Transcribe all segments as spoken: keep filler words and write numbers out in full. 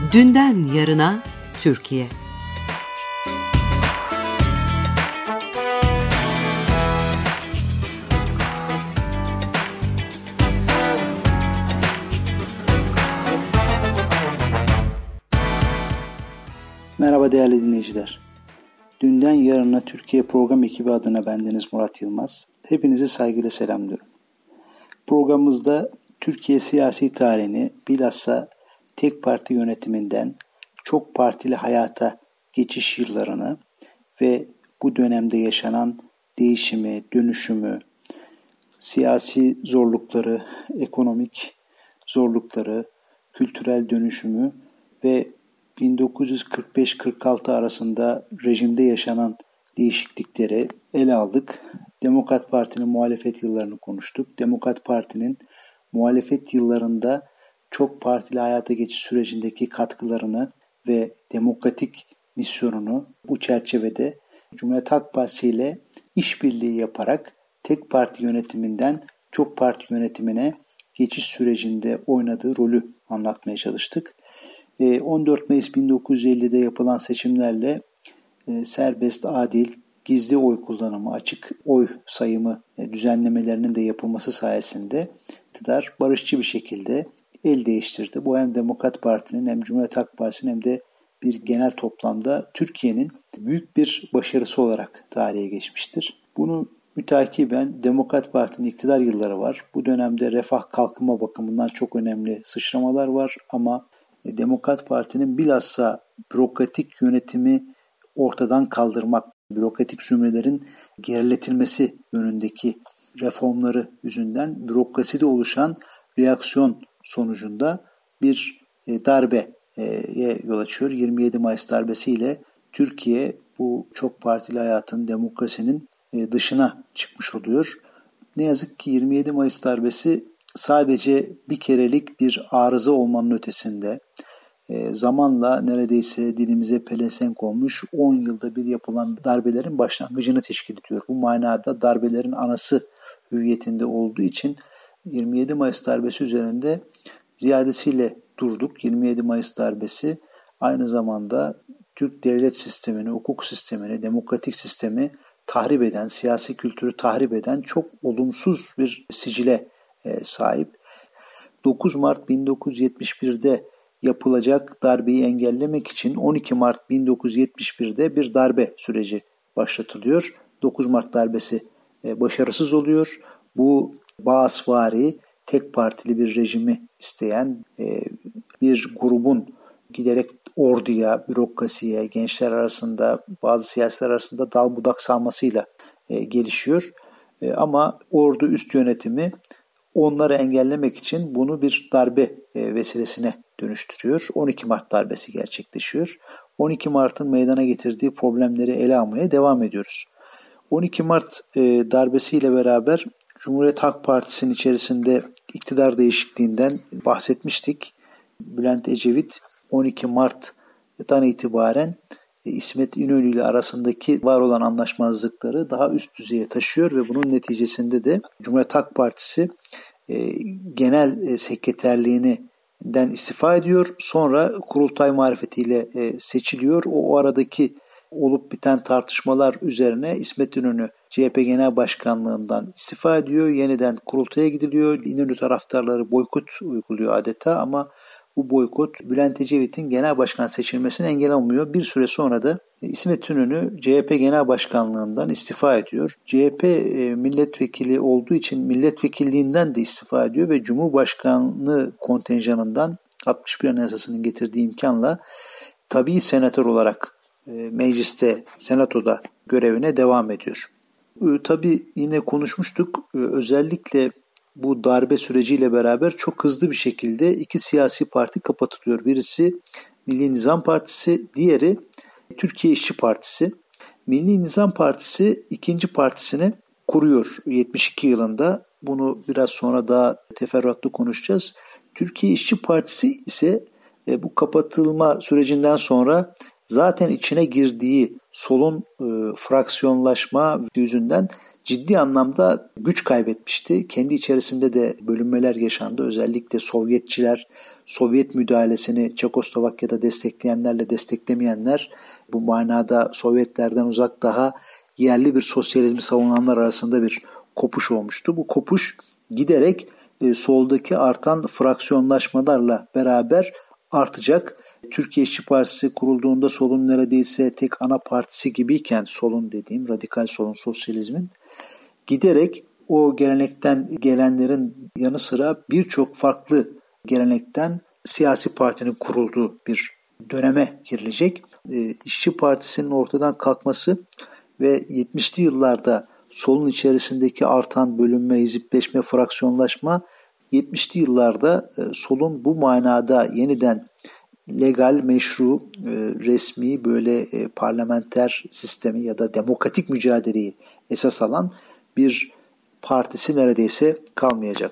Dünden yarına Türkiye. Merhaba değerli dinleyiciler. Dünden yarına Türkiye program ekibi adına bendeniz Murat Yılmaz. Hepinizi saygıyla selamlıyorum. Programımızda Türkiye siyasi tarihini bilhassa tek parti yönetiminden çok partili hayata geçiş yıllarını ve bu dönemde yaşanan değişimi, dönüşümü, siyasi zorlukları, ekonomik zorlukları, kültürel dönüşümü ve bin dokuz yüz kırk beş kırk altı arasında rejimde yaşanan değişiklikleri ele aldık. Demokrat Parti'nin muhalefet yıllarını konuştuk. Demokrat Parti'nin muhalefet yıllarında çok partili hayata geçiş sürecindeki katkılarını ve demokratik misyonunu bu çerçevede Cumhuriyet Halk Partisi ile işbirliği yaparak tek parti yönetiminden çok parti yönetimine geçiş sürecinde oynadığı rolü anlatmaya çalıştık. on dört Mayıs bin dokuz yüz ellide yapılan seçimlerle serbest, adil, gizli oy kullanımı, açık oy sayımı düzenlemelerinin de yapılması sayesinde iktidar barışçı bir şekilde el değiştirdi. Bu hem Demokrat Parti'nin hem Cumhuriyet Halk Partisi'nin hem de bir genel toplamda Türkiye'nin büyük bir başarısı olarak tarihe geçmiştir. Bunu mütakiben Demokrat Parti'nin iktidar yılları var. Bu dönemde refah kalkınma bakımından çok önemli sıçramalar var ama Demokrat Parti'nin bilhassa bürokratik yönetimi ortadan kaldırmak, bürokratik zümrelerin geriletilmesi yönündeki reformları yüzünden bürokraside oluşan reaksiyon sonucunda bir darbeye yol açıyor. yirmi yedi Mayıs darbesiyle Türkiye bu çok partili hayatın, demokrasinin dışına çıkmış oluyor. Ne yazık ki yirmi yedi Mayıs darbesi sadece bir kerelik bir arıza olmanın ötesinde zamanla neredeyse dilimize pelesenk olmuş on yılda bir yapılan darbelerin başlangıcını teşkil ediyor. Bu manada darbelerin anası hüviyetinde olduğu için yirmi yedi Mayıs darbesi üzerinde ziyadesiyle durduk. yirmi yedi Mayıs darbesi aynı zamanda Türk devlet sistemini, hukuk sistemini, demokratik sistemi tahrip eden, siyasi kültürü tahrip eden çok olumsuz bir sicile sahip. dokuz Mart bin dokuz yüz yetmiş birde yapılacak darbeyi engellemek için on iki Mart bin dokuz yüz yetmiş birde bir darbe süreci başlatılıyor. dokuz Mart darbesi başarısız oluyor. Bu Baasvari, tek partili bir rejimi isteyen bir grubun giderek orduya, bürokrasiye, gençler arasında, bazı siyasiler arasında dal budak salmasıyla gelişiyor. Ama ordu üst yönetimi onları engellemek için bunu bir darbe vesilesine dönüştürüyor. on iki Mart darbesi gerçekleşiyor. on iki Mart'ın meydana getirdiği problemleri ele almaya devam ediyoruz. on iki Mart darbesiyle beraber Cumhuriyet Halk Partisi'nin içerisinde iktidar değişikliğinden bahsetmiştik. Bülent Ecevit on iki Mart'tan itibaren İsmet İnönü ile arasındaki var olan anlaşmazlıkları daha üst düzeye taşıyor ve bunun neticesinde de Cumhuriyet Halk Partisi e, genel e, sekreterliğinden istifa ediyor. Sonra kurultay marifetiyle e, seçiliyor. O, o aradaki olup biten tartışmalar üzerine İsmet İnönü C H P Genel Başkanlığından istifa ediyor. Yeniden kurultaya gidiliyor. İnönü taraftarları boykot uyguluyor adeta ama bu boykot Bülent Ecevit'in genel başkan seçilmesine engel olmuyor. Bir süre sonra da İsmet İnönü C H P Genel Başkanlığından istifa ediyor. C H P milletvekili olduğu için milletvekilliğinden de istifa ediyor ve Cumhurbaşkanlığı kontenjanından altmış bir Anayasası'nın getirdiği imkanla tabii senatör olarak mecliste, senatoda görevine devam ediyor. Tabii yine konuşmuştuk. Özellikle bu darbe süreciyle beraber çok hızlı bir şekilde iki siyasi parti kapatılıyor. Birisi Milli Nizam Partisi, diğeri Türkiye İşçi Partisi. Milli Nizam Partisi ikinci partisini kuruyor yetmiş iki yılında. Bunu biraz sonra daha teferruatlı konuşacağız. Türkiye İşçi Partisi ise bu kapatılma sürecinden sonra zaten içine girdiği solun e, fraksiyonlaşma yüzünden ciddi anlamda güç kaybetmişti. Kendi içerisinde de bölünmeler yaşandı. Özellikle Sovyetçiler, Sovyet müdahalesini Çekoslovakya'da destekleyenlerle desteklemeyenler, bu manada Sovyetlerden uzak daha yerli bir sosyalizmi savunanlar arasında bir kopuş olmuştu. Bu kopuş giderek e, soldaki artan fraksiyonlaşmalarla beraber artacak. Türkiye İşçi Partisi kurulduğunda solun neredeyse tek ana partisi gibiyken, solun dediğim radikal solun, sosyalizmin, giderek o gelenekten gelenlerin yanı sıra birçok farklı gelenekten siyasi partinin kurulduğu bir döneme girilecek. E, İşçi Partisi'nin ortadan kalkması ve yetmişli yıllarda solun içerisindeki artan bölünme, hizipleşme, fraksiyonlaşma, yetmişli yıllarda e, solun bu manada yeniden legal, meşru, e, resmi böyle e, parlamenter sistemi ya da demokratik mücadeleyi esas alan bir partisi neredeyse kalmayacak.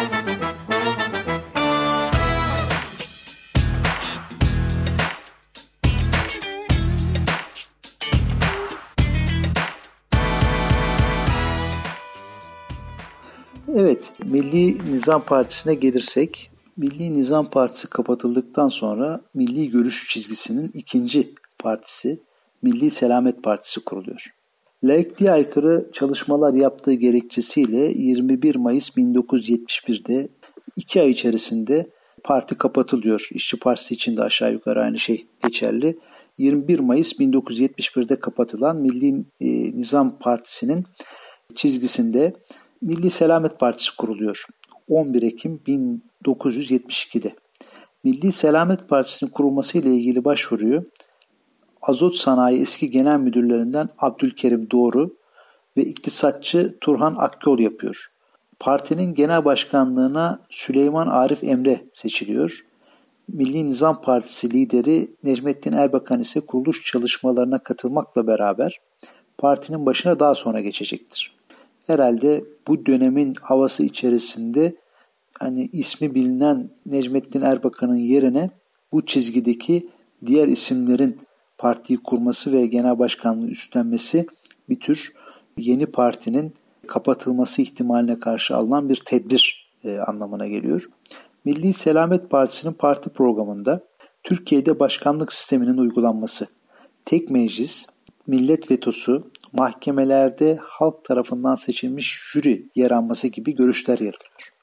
Evet, Milli Nizam Partisi'ne gelirsek, Milli Nizam Partisi kapatıldıktan sonra Milli Görüş çizgisinin ikinci partisi, Milli Selamet Partisi kuruluyor. Laikliğe aykırı çalışmalar yaptığı gerekçesiyle yirmi bir Mayıs bin dokuz yüz yetmiş bir'de iki ay içerisinde parti kapatılıyor. İşçi Partisi için de aşağı yukarı aynı şey geçerli. yirmi bir Mayıs bin dokuz yüz yetmiş bir'de kapatılan Milli Nizam Partisi'nin çizgisinde Milli Selamet Partisi kuruluyor. on bir Ekim bin dokuz yüz yetmiş iki'de. Milli Selamet Partisi'nin kurulması ile ilgili başvuruyu Azot Sanayi eski genel müdürlerinden Abdülkerim Doğru ve iktisatçı Turhan Akyol yapıyor. Partinin genel başkanlığına Süleyman Arif Emre seçiliyor. Milli Nizam Partisi lideri Necmettin Erbakan ise kuruluş çalışmalarına katılmakla beraber partinin başına daha sonra geçecektir. Herhalde bu dönemin havası içerisinde hani ismi bilinen Necmettin Erbakan'ın yerine bu çizgideki diğer isimlerin partiyi kurması ve genel başkanlığı üstlenmesi bir tür yeni partinin kapatılması ihtimaline karşı alınan bir tedbir e, anlamına geliyor. Milli Selamet Partisi'nin parti programında Türkiye'de başkanlık sisteminin uygulanması, tek meclis, millet vetosu, mahkemelerde halk tarafından seçilmiş jüri yer alması gibi görüşler yer alıyor.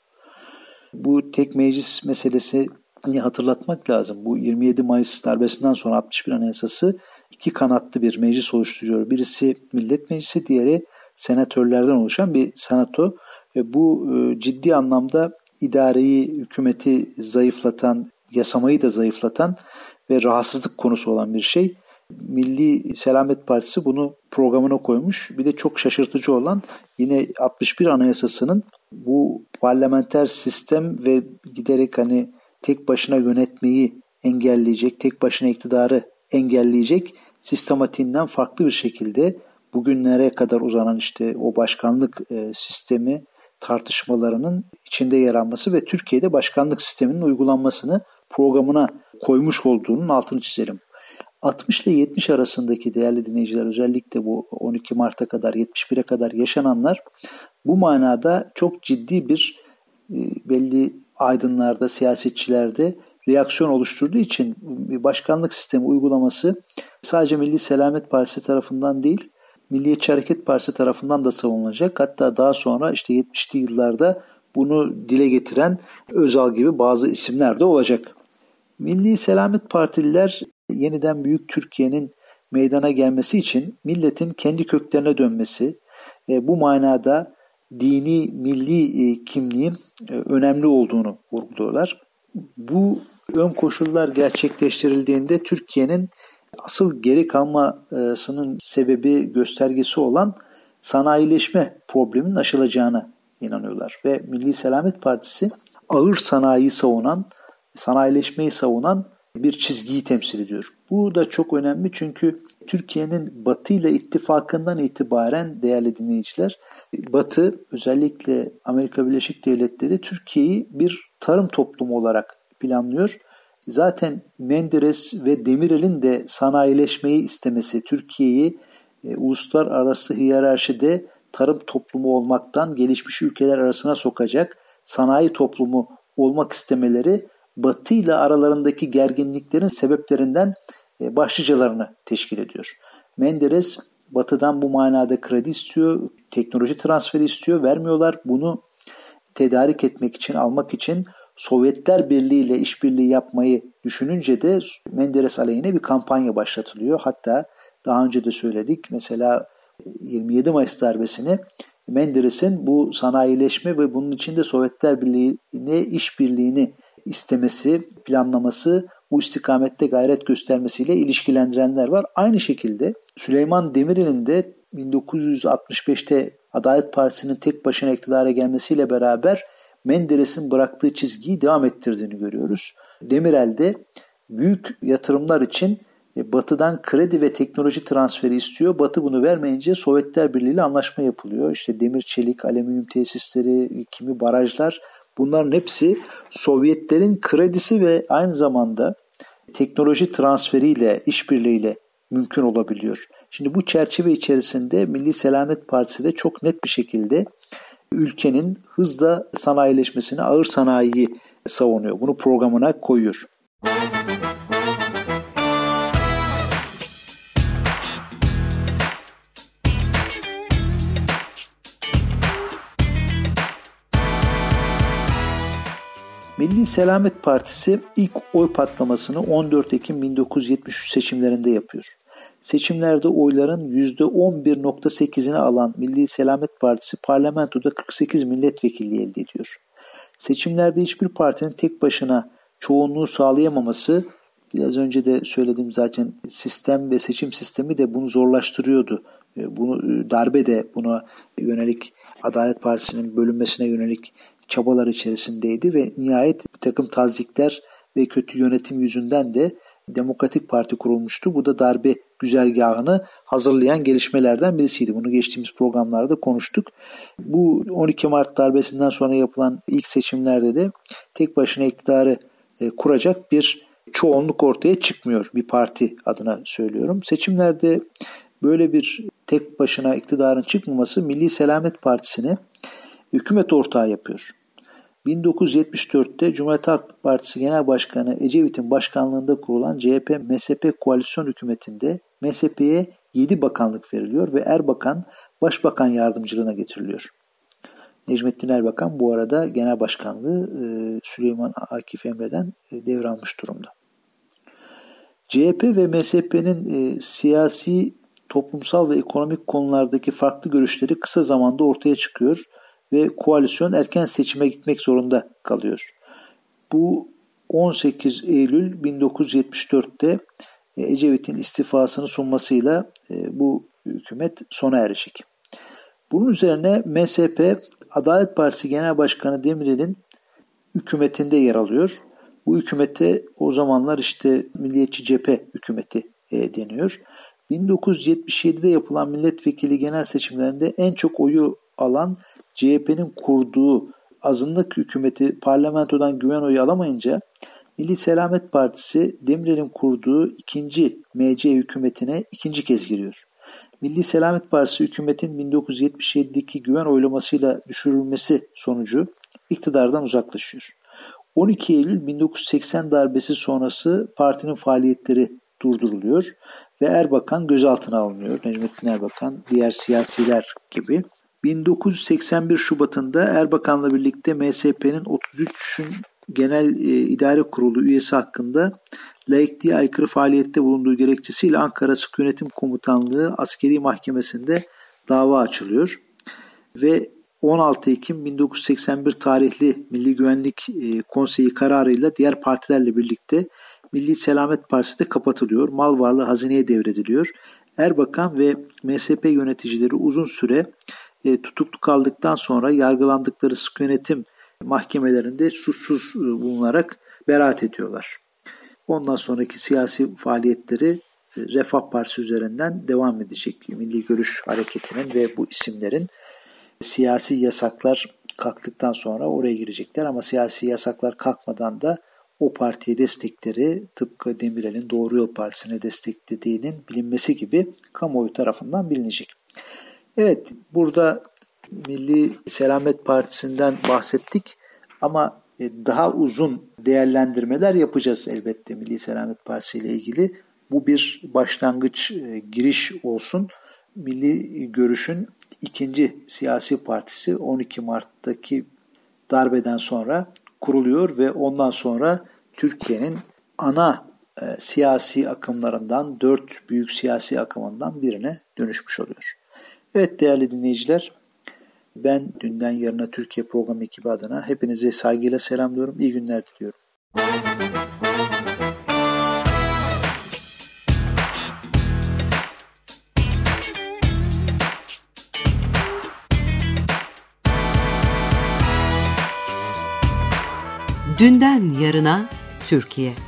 Bu tek meclis meselesini hatırlatmak lazım. Bu yirmi yedi Mayıs darbesinden sonra altmış bir Anayasası iki kanatlı bir meclis oluşturuyor. Birisi Millet Meclisi, diğeri senatörlerden oluşan bir senato. Ve bu ciddi anlamda idareyi, hükümeti zayıflatan, yasamayı da zayıflatan ve rahatsızlık konusu olan bir şey. Milli Selamet Partisi bunu programına koymuş. Bir de çok şaşırtıcı olan yine altmış bir Anayasası'nın bu parlamenter sistem ve giderek hani tek başına yönetmeyi engelleyecek, tek başına iktidarı engelleyecek sistematiğinden farklı bir şekilde bugünlere kadar uzanan işte o başkanlık e, sistemi tartışmalarının içinde yer alması ve Türkiye'de başkanlık sisteminin uygulanmasını programına koymuş olduğunun altını çizelim. altmış ile yetmiş arasındaki değerli dinleyiciler, özellikle bu on iki Mart'a kadar yetmiş bir'e kadar yaşananlar bu manada çok ciddi bir e, belli aydınlarda, siyasetçilerde reaksiyon oluşturduğu için bir başkanlık sistemi uygulaması sadece Milli Selamet Partisi tarafından değil, Milliyetçi Hareket Partisi tarafından da savunulacak. Hatta daha sonra işte yetmişli yıllarda bunu dile getiren Özal gibi bazı isimler de olacak. Milli Selamet Partililer yeniden Büyük Türkiye'nin meydana gelmesi için milletin kendi köklerine dönmesi, bu manada dini, milli kimliğin önemli olduğunu vurguluyorlar. Bu ön koşullar gerçekleştirildiğinde Türkiye'nin asıl geri kalmasının sebebi, göstergesi olan sanayileşme probleminin aşılacağına inanıyorlar. Ve Milli Selamet Partisi ağır sanayiyi savunan, sanayileşmeyi savunan bir çizgiyi temsil ediyor. Bu da çok önemli çünkü Türkiye'nin Batı ile ittifakından itibaren değerli dinleyiciler, Batı özellikle Amerika Birleşik Devletleri Türkiye'yi bir tarım toplumu olarak planlıyor. Zaten Menderes ve Demirel'in de sanayileşmeyi istemesi, Türkiye'yi e, uluslararası hiyerarşide tarım toplumu olmaktan gelişmiş ülkeler arasına sokacak sanayi toplumu olmak istemeleri Batı ile aralarındaki gerginliklerin sebeplerinden başlıcalarını teşkil ediyor. Menderes Batı'dan bu manada kredi istiyor, teknoloji transferi istiyor, vermiyorlar. Bunu tedarik etmek için, almak için Sovyetler Birliği ile işbirliği yapmayı düşününce de Menderes aleyhine bir kampanya başlatılıyor. Hatta daha önce de söyledik, mesela yirmi yedi Mayıs darbesini Menderes'in bu sanayileşme ve bunun içinde Sovyetler Birliği'ne işbirliğini istemesi, planlaması, bu istikamette gayret göstermesiyle ilişkilendirenler var. Aynı şekilde Süleyman Demirel'in de bin dokuz yüz altmış beşte Adalet Partisi'nin tek başına iktidara gelmesiyle beraber Menderes'in bıraktığı çizgiyi devam ettirdiğini görüyoruz. Demirel de büyük yatırımlar için Batı'dan kredi ve teknoloji transferi istiyor. Batı bunu vermeyince Sovyetler Birliği ile anlaşma yapılıyor. İşte demir, çelik, alüminyum tesisleri, kimi barajlar, bunların hepsi Sovyetlerin kredisi ve aynı zamanda teknoloji transferiyle, işbirliğiyle mümkün olabiliyor. Şimdi bu çerçeve içerisinde Milli Selamet Partisi de çok net bir şekilde ülkenin hızla sanayileşmesini, ağır sanayiyi savunuyor. Bunu programına koyuyor. Milli Selamet Partisi ilk oy patlamasını on dört Ekim bin dokuz yüz yetmiş üç seçimlerinde yapıyor. Seçimlerde oyların yüzde on bir virgül sekizini alan Milli Selamet Partisi parlamentoda kırk sekiz milletvekilliği elde ediyor. Seçimlerde hiçbir partinin tek başına çoğunluğu sağlayamaması, biraz önce de söyledim zaten, sistem ve seçim sistemi de bunu zorlaştırıyordu. Bunu, darbe de buna yönelik, Adalet Partisi'nin bölünmesine yönelik çabalar içerisindeydi ve nihayet bir takım tazyikler ve kötü yönetim yüzünden de Demokratik Parti kurulmuştu. Bu da darbe güzergahını hazırlayan gelişmelerden birisiydi. Bunu geçtiğimiz programlarda konuştuk. Bu on iki Mart darbesinden sonra yapılan ilk seçimlerde de tek başına iktidarı e, kuracak bir çoğunluk ortaya çıkmıyor. Bir parti adına söylüyorum. Seçimlerde böyle bir tek başına iktidarın çıkmaması Milli Selamet Partisi'ni hükümet ortağı yapıyor. bin dokuz yüz yetmiş dörtte Cumhuriyet Halk Partisi Genel Başkanı Ecevit'in başkanlığında kurulan C H P M S P koalisyon hükümetinde M S P'ye yedi bakanlık veriliyor ve Erbakan Başbakan yardımcılığına getiriliyor. Necmettin Erbakan bu arada genel başkanlığı Süleyman Akif Emre'den devralmış durumda. C H P ve M S P'nin siyasi, toplumsal ve ekonomik konulardaki farklı görüşleri kısa zamanda ortaya çıkıyor ve koalisyon erken seçime gitmek zorunda kalıyor. Bu on sekiz Eylül bin dokuz yüz yetmiş dörtte Ecevit'in istifasını sunmasıyla bu hükümet sona erecek. Bunun üzerine M S P, Adalet Partisi Genel Başkanı Demirel'in hükümetinde yer alıyor. Bu hükümete o zamanlar işte Milliyetçi Cephe hükümeti deniyor. bin dokuz yüz yetmiş yedide yapılan milletvekili genel seçimlerinde en çok oyu alan C H P'nin kurduğu azınlık hükümeti parlamentodan güven oyu alamayınca Milli Selamet Partisi Demirel'in kurduğu ikinci M C hükümetine ikinci kez giriyor. Milli Selamet Partisi hükümetin bin dokuz yüz yetmiş yedideki güven oylamasıyla düşürülmesi sonucu iktidardan uzaklaşıyor. on iki Eylül bin dokuz yüz seksen darbesi sonrası partinin faaliyetleri durduruluyor ve Erbakan gözaltına alınıyor. Necmettin Erbakan, diğer siyasiler gibi. bin dokuz yüz seksen bir Şubat'ında Erbakan'la birlikte M S P'nin otuz üçün Genel e, İdare Kurulu üyesi hakkında laikliğe aykırı faaliyette bulunduğu gerekçesiyle Ankara Sık Yönetim Komutanlığı Askeri Mahkemesi'nde dava açılıyor. Ve on altı Ekim bin dokuz yüz seksen bir tarihli Milli Güvenlik e, Konseyi kararıyla diğer partilerle birlikte Milli Selamet Partisi de kapatılıyor. Mal varlığı hazineye devrediliyor. Erbakan ve M S P yöneticileri uzun süre e, tutuklu kaldıktan sonra yargılandıkları sık yönetim mahkemelerinde suçsuz e, bulunarak beraat ediyorlar. Ondan sonraki siyasi faaliyetleri e, Refah Partisi üzerinden devam edecek. Milli Görüş Hareketi'nin ve bu isimlerin siyasi yasaklar kalktıktan sonra oraya girecekler ama siyasi yasaklar kalkmadan da o partiye destekleri tıpkı Demirel'in Doğru Yol Partisi'ne desteklediğinin bilinmesi gibi kamuoyu tarafından bilinecek. Evet, burada Milli Selamet Partisi'nden bahsettik ama daha uzun değerlendirmeler yapacağız elbette Milli Selamet Partisi ile ilgili. Bu bir başlangıç, giriş olsun. Milli Görüş'ün ikinci siyasi partisi on iki Mart'taki darbeden sonra kuruluyor ve ondan sonra Türkiye'nin ana e, siyasi akımlarından, dört büyük siyasi akımından birine dönüşmüş oluyor. Evet değerli dinleyiciler, ben Dünden Yarına Türkiye programı ekibi adına hepinize saygıyla selamlıyorum. İyi günler diliyorum. Dünden Yarına Türkiye.